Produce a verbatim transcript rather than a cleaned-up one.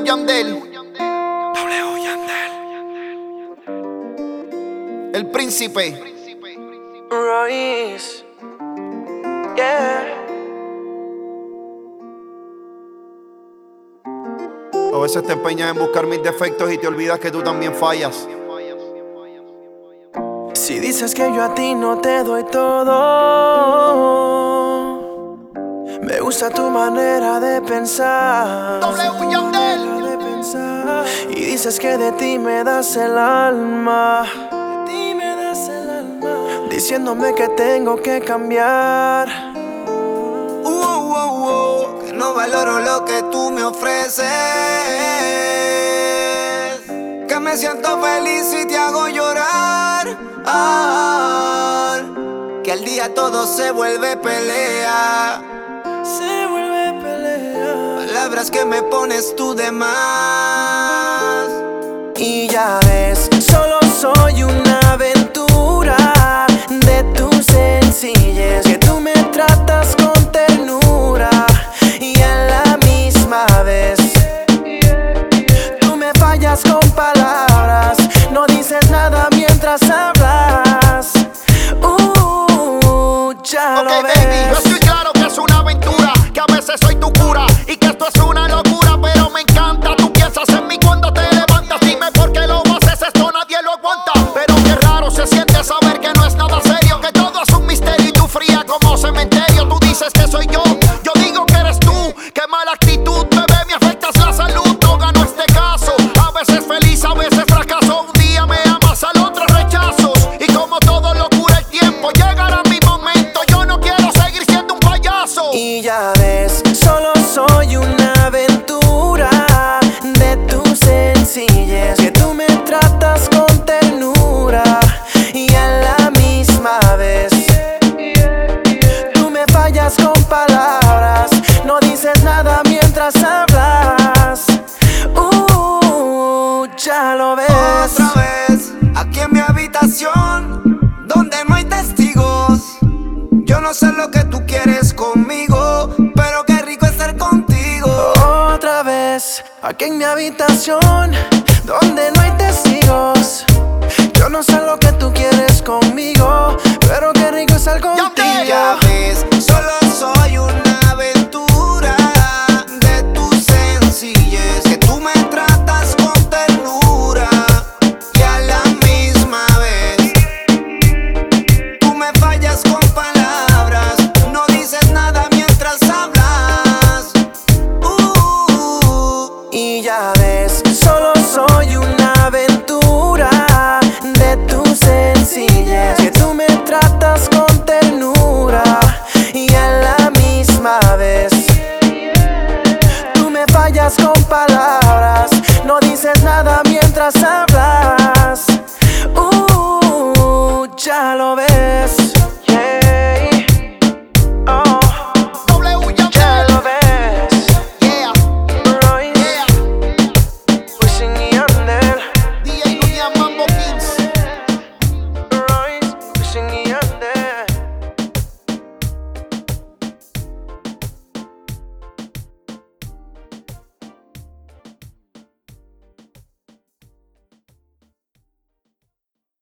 Yandel. W Yandel. El príncipe. Royce. Yeah. A veces te empeñas en buscar mis defectos y te olvidas que tú también fallas. Si dices que yo a ti no te doy todo, me gusta tu manera de pensar. W Yandel. De pensar. Y dices que de ti me das el alma. De ti me das el alma. Diciéndome que tengo que cambiar. Uh, uh, uh, uh, que no valoro lo que tú me ofreces. Que me siento feliz y te hago llorar. Ah, que al día todo se vuelve pelea. Se vuelve pelea. Palabras que me pones tú de más. Y ya ves, solo soy una aventura de tu sencillez, que tú me tratas con ternura y a la misma vez tú me fallas con palabras, no dices nada mientras hablas. Uh, ya Ok, lo ves. baby, yo estoy claro que es una aventura, que a veces soy tu cura y que esto es una locura, pero me encanta. Tú piensas en mí cuando te levantas. Dime por qué lo haces, esto nadie lo aguanta. Pero qué raro se siente saber que no es nada serio, que todo es un misterio y tú fría como cementerio. Tú dices que soy yo, yo digo que eres tú. Qué mala actitud, bebé, me afectas la salud. No gano este caso, a veces feliz, a veces fracaso. Un día me amas, al otro rechazos. Y como todo lo cura el tiempo, llegará mi momento. Yo no quiero seguir siendo un payaso. Y ya ves, solo soy una aventura de tu sencillez, que tú me tratas con ternura y a la misma vez tú me fallas con palabras, no dices nada mientras hablas. Uh, ya lo ves. Otra vez, aquí en mi habitación, donde no hay testigos. Yo no sé lo que tú quieres conmigo, pero qué rico estar contigo. Otra vez, aquí en mi habitación, donde no hay testigos. Yo no sé lo que tú quieres conmigo, pero qué rico estar contigo. Ya ves, solo soy una aventura de tu sencillez, que tú me tratas con ternura y a la misma vez tú me fallas con palabras, no dices nada mientras hablas. Uh, Y ya ves, solo soy una aventura de tu sencillez, que tú me tratas con ternura y a la misma vez